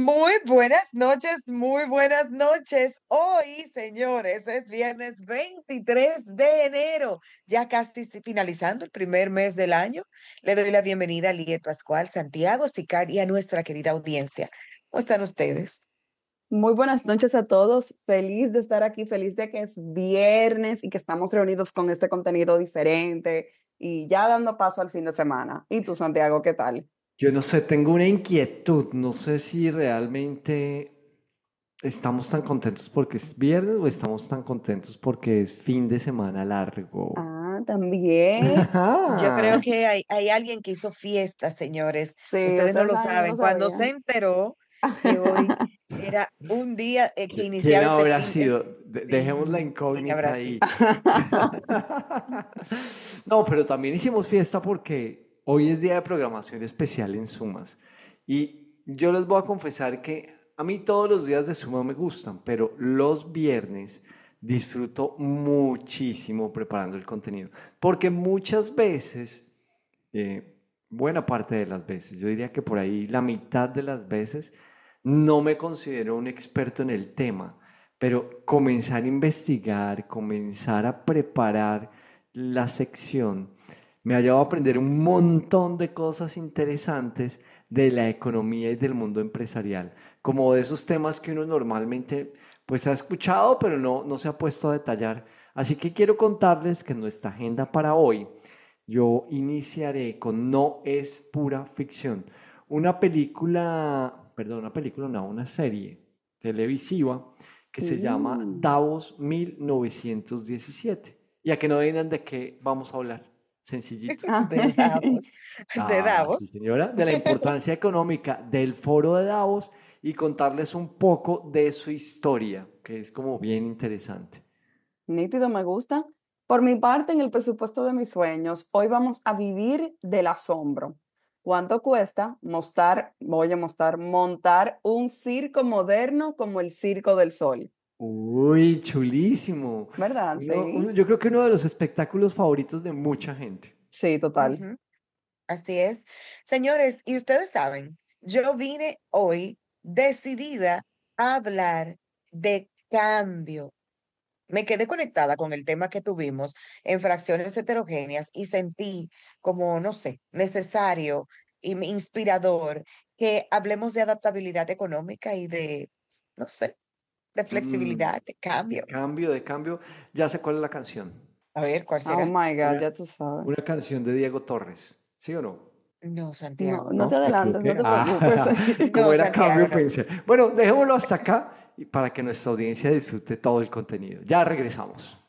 Muy buenas noches, muy buenas noches. Hoy, señores, es viernes 23 de enero, ya casi finalizando el primer mes del año. Le doy la bienvenida a Liet Pascual, Santiago Sicar y a nuestra querida audiencia. ¿Cómo están ustedes? Muy buenas noches a todos. Feliz de estar aquí, feliz de que es viernes y que estamos reunidos con este contenido diferente y ya dando paso al fin de semana. ¿Y tú, Santiago, qué tal? Yo no sé, tengo una inquietud, no sé si realmente estamos tan contentos porque es viernes o estamos tan contentos porque es fin de semana largo. Ah, también. Yo creo Ajá. que hay alguien que hizo fiesta, señores. Sí, Ustedes no ustedes lo saben, no lo saben. Cuando se sabían. enteró que hoy era un día que ¿Quién iniciaba este habrá fin, sido? Dejemos la sí, ¿quién incógnita habrá sido? ahí. No, pero también hicimos fiesta porque hoy es día de programación especial en Sumas. Y yo les voy a confesar que a mí todos los días de Suma me gustan, pero los viernes disfruto muchísimo preparando el contenido. Porque muchas veces, buena parte de las veces, yo diría que por ahí la mitad de las veces, no me considero un experto en el tema, pero comenzar a investigar, comenzar a preparar la sección, me ha llevado a aprender un montón de cosas interesantes de la economía y del mundo empresarial, como de esos temas que uno normalmente pues ha escuchado, pero no se ha puesto a detallar. Así que quiero contarles que en nuestra agenda para hoy yo iniciaré con No es pura ficción, una película, no, una serie televisiva que se llama Mm. Davos 1917. Y a que no digan de qué vamos a hablar. Sencillito. Ah. De Davos, de Ah, sí, Davos. señora. De la importancia económica del foro de Davos y contarles un poco de su historia, que es como bien interesante. Nítido, me gusta. Por mi parte, en el presupuesto de mis sueños, hoy vamos a vivir del asombro. ¿Cuánto cuesta montar un circo moderno como el Circo del Sol? Uy, chulísimo. ¿Verdad? Sí. Yo creo que uno de los espectáculos favoritos de mucha gente. Sí, total. Ujú, así es. Señores, y ustedes saben, yo vine hoy decidida a hablar de cambio. Me quedé conectada con el tema que tuvimos en fracciones heterogéneas y sentí como, no sé, necesario y inspirador que hablemos de adaptabilidad económica y de, no sé, de Mm, flexibilidad, de cambio. de cambio. Ya sé cuál es la canción. A ver, ¿cuál Oh será? my God, Una, ya tú sabes. una canción de Diego Torres. ¿Sí o no? No, No, Santiago. no te ¿No? ¿Me adelantes, no equivoqué? te preocupes. Ah, como No, era Santiago, cambio, no. pensé. Bueno, dejémoslo hasta acá y para que nuestra audiencia disfrute todo el contenido. Ya regresamos.